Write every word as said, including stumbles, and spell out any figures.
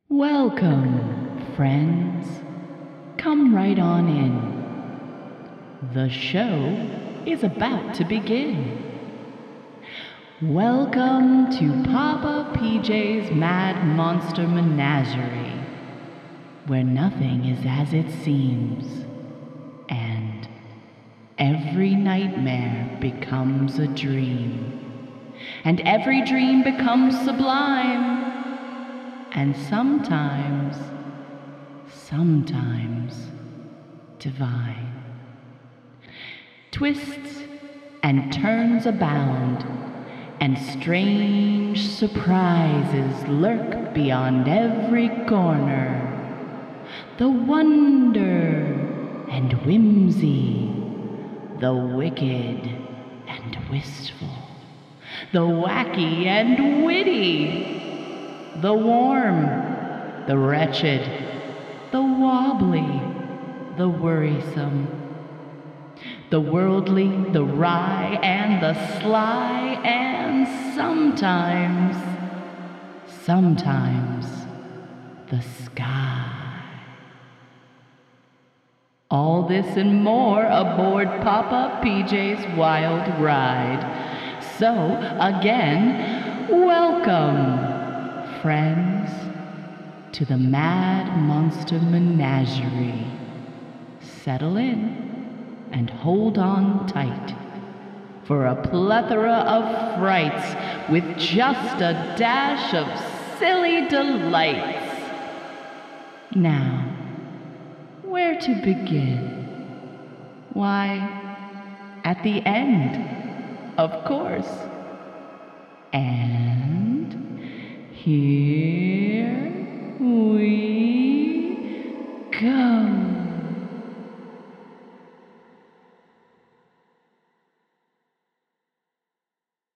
Welcome, friends. Come right on in. The show is about to begin. Welcome to Papa P J's Mad Monster Menagerie, where nothing is as it seems, and every nightmare becomes a dream, and every dream becomes sublime. And sometimes, sometimes divine. Twists and turns abound, and strange surprises lurk beyond every corner. The wonder and whimsy, the wicked and wistful, the wacky and witty, the warm, the wretched, the wobbly, the worrisome, the worldly, the wry, and the sly, and sometimes, sometimes the sky. All this and more aboard Papa P J's Wild Ride. So, again, welcome, friends, to the Mad Monster Menagerie. Settle in and hold on tight for a plethora of frights with just a dash of silly delights. Now, where to begin? Why, at the end, of course. And here